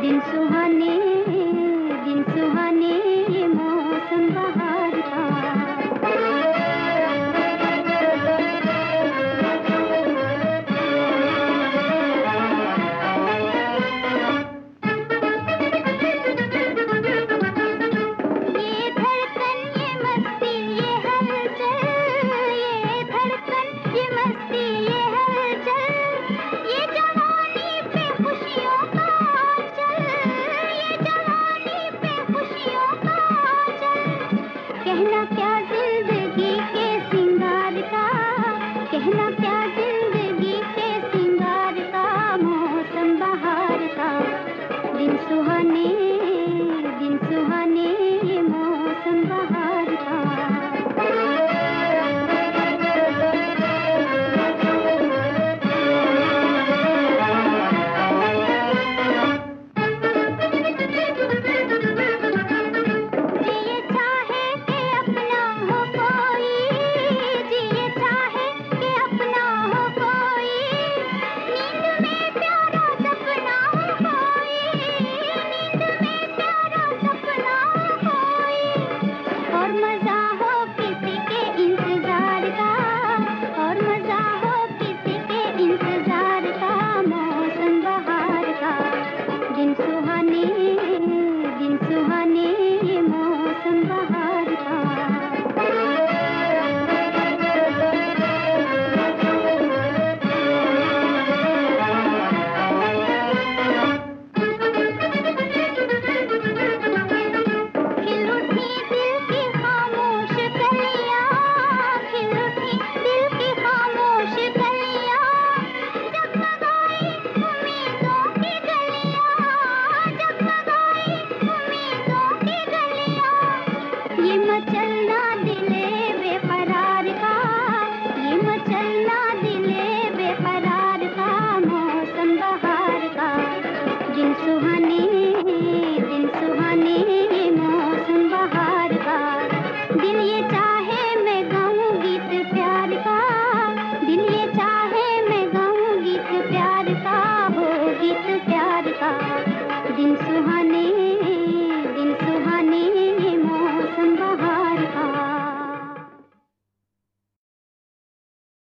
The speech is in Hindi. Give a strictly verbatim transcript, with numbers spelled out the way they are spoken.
दिन सुहाने, दिन सुहाने, ये मौसम बहार का। ये धड़कन, ये मस्ती, ये हलचल, ये धड़कन, ये मस्ती, ये हलचल, ये जवानी पे खुशियों का आंचल, ये जवानी पे खुशियों का आंचल। कहना क्या जिंदगी के सिंगार का, कहना क्या जिंदगी के सिंगार का, मौसम बहार का। दिन सुहाने, दिन सुहाने, ये मौसम बहार का। जिए चाहे कि अपना हो कोई, जिए चाहे कि अपना हो कोई, नींद में प्यारा सपना हो कोई, नींद में प्यारा सपना हो कोई। और मजा हो किसी के इंतजार का, और मजा हो किसी के इंतजार का, मौसम बहार का। दिन सुहाने,